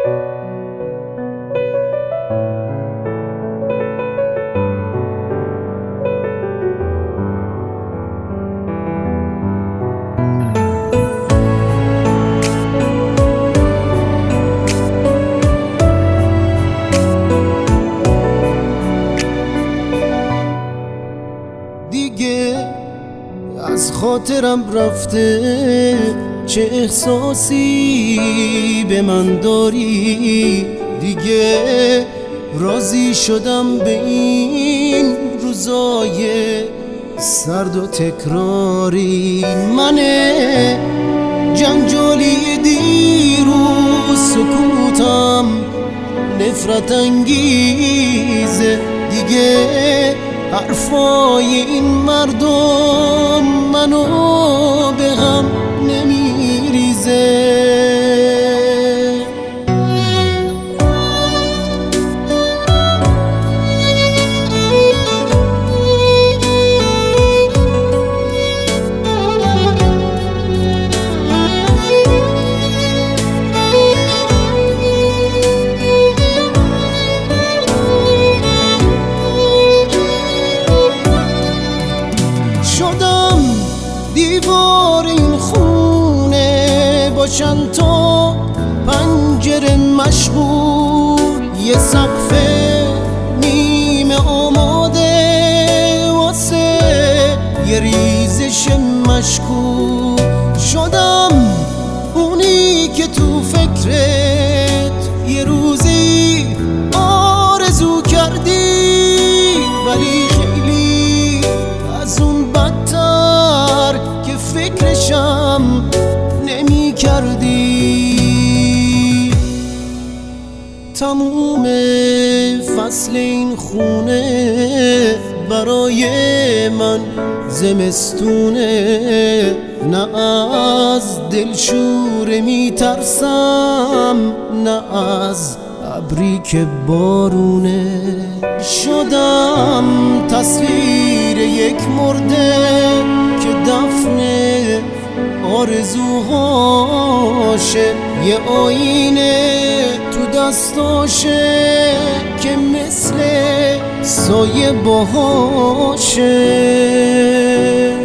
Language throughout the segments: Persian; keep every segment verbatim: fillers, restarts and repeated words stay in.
دیگه از خاطرم رفته، چه احساسی به من داری؟ دیگه راضی شدم به این روزای سرد و تکراری. من جنجالی دیروز سکوتم نفرت انگیزه، دیگه حرفای این مردم منو به هم نمیریزه. شدم دیوار این خونه با چند تا پنجره مشغول، یه سقف نیمه آماده واسه یه ریزش مشکوک. شدم اونی که تو فکرت یه روزی آرزو کردی، ولی خیلی از اون بدتر که فکرشم نمی کردی. تموم فصل این خونه برای من زمستونه، نه از دلشوره می ترسم نه از ابری که بارونه. شدم تصویر یک مرده که دفن آرزوهاشه، یه آینه تو دستاشه که مثل سایه باهاشه.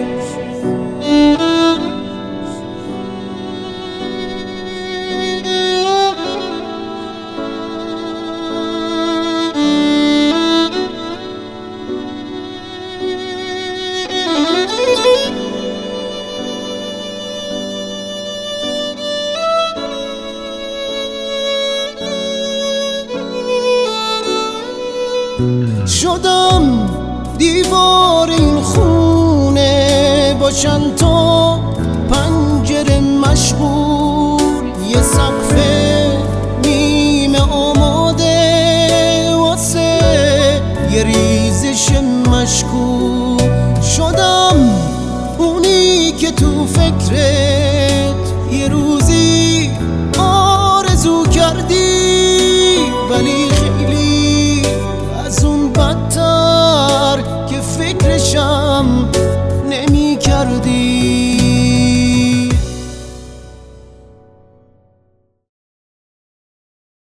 شدم دیوار این خونه با چند تا پنجره مشغول، یه سقف نیمه آماده واسه یه ریزش مشکوک. شدم اونی که تو فکرت یه روز